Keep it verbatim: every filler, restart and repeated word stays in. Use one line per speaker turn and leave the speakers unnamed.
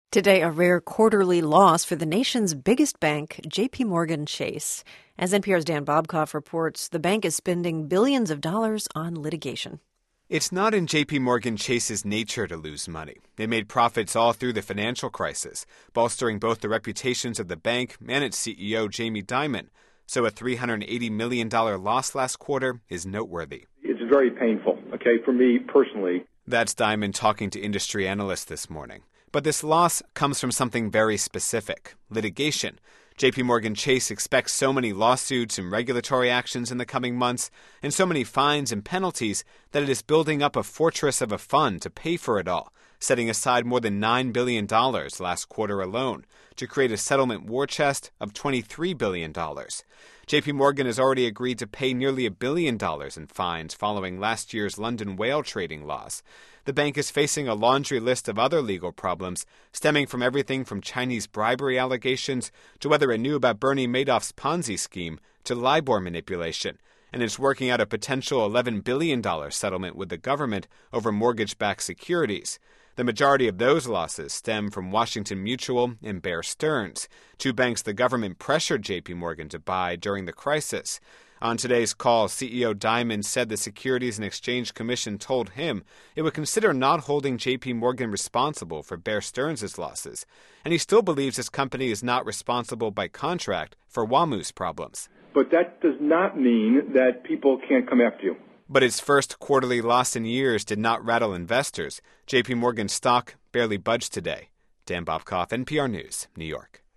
Today, a rare quarterly loss for the nation's biggest bank, J P. Morgan Chase. As N P R's Dan Bobkoff reports, the bank is spending billions of dollars on litigation.
It's not in J P. Morgan Chase's nature to lose money. They made profits all through the financial crisis, bolstering both the reputations of the bank and its C E O, Jamie Dimon. So a three hundred eighty million dollars loss last quarter is noteworthy.
It's very painful, okay, for me personally.
That's Dimon talking to industry analysts this morning. But this loss comes from something very specific, litigation. J P. Morgan Chase expects so many lawsuits and regulatory actions in the coming months, and so many fines and penalties that it is building up a fortress of a fund to pay for it all, setting aside more than nine billion dollars last quarter alone to create a settlement war chest of twenty-three billion dollars. J P. Morgan has already agreed to pay nearly a billion dollars in fines following last year's London whale trading loss. The bank is facing a laundry list of other legal problems stemming from everything from Chinese bribery allegations to whether it knew about Bernie Madoff's Ponzi scheme to LIBOR manipulation, and it's working out a potential eleven billion dollars settlement with the government over mortgage-backed securities. The majority of those losses stem from Washington Mutual and Bear Stearns, two banks the government pressured J P. Morgan to buy during the crisis. On today's call, C E O Dimon said the Securities and Exchange Commission told him it would consider not holding J P. Morgan responsible for Bear Stearns' losses, and he still believes his company is not responsible by contract for W A M U's problems.
But that does not mean that people can't come after you.
But its first quarterly loss in years did not rattle investors. J P. Morgan stock barely budged today. Dan Bobkoff, N P R News, New York.